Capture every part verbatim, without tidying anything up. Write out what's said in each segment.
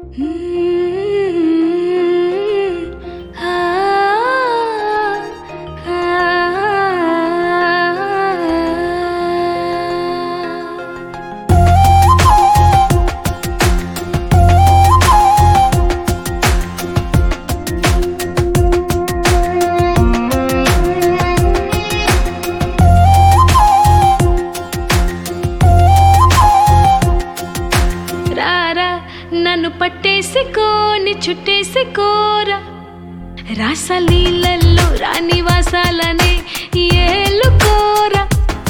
నన్ను పట్టేసుకోని చుట్టేసుకోరా రాసలీలల్లో రానివాసాలనే ఏలుకోరా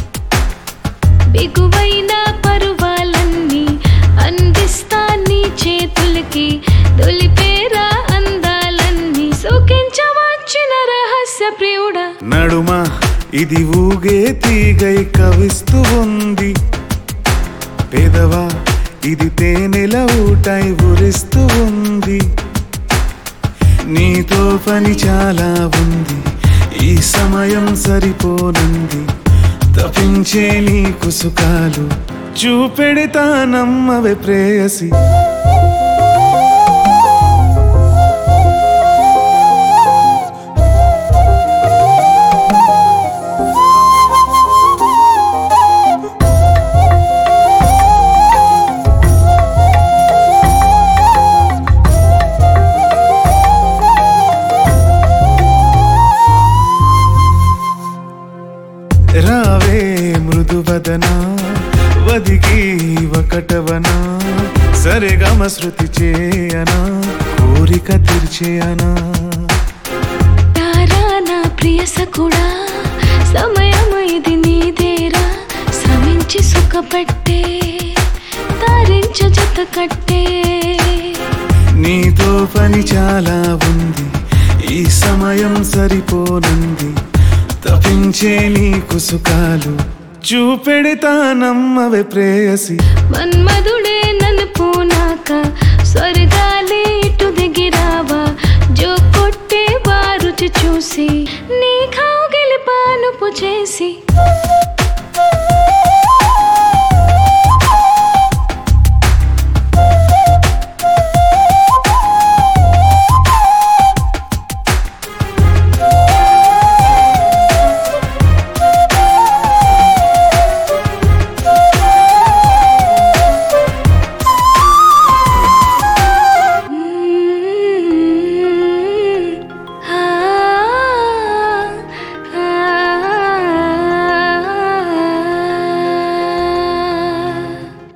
బిగువైన పరువాలన్నీ అందిస్తా నీ చేతులకి దొలిపేరా అందాలన్నీ సూకించవచ్చిన రహస్య ప్రియుడా నడుమా ఇది ఊగే తీగై కవిస్తూ ఉంది పేదవా ఇది తేనెల ఊటై ఊరిస్తూ ఉంది నీతో పని చాలా ఉంది ఈ సమయం సరిపోనుంది తప్పించే నీ కుసుకాలు చూపెడతా నమ్మవే ప్రేయసి రావే మృదువదనా వదికి ఒకటవనా సరిగమ శృతి చేయనా కోరిక తీర్చేయనా తారా నా ప్రియసకుడా సమయం ఇది నీదేరా శ్రమించి సుఖపట్టే తారించ జత కట్టే నీతో పని చాలా ఉంది ఈ సమయం సరిపోనుంది తప్పించే నీ కుసుకాలు చూపెడతా నమ్మవే ప్రేయసి మన్మధుడే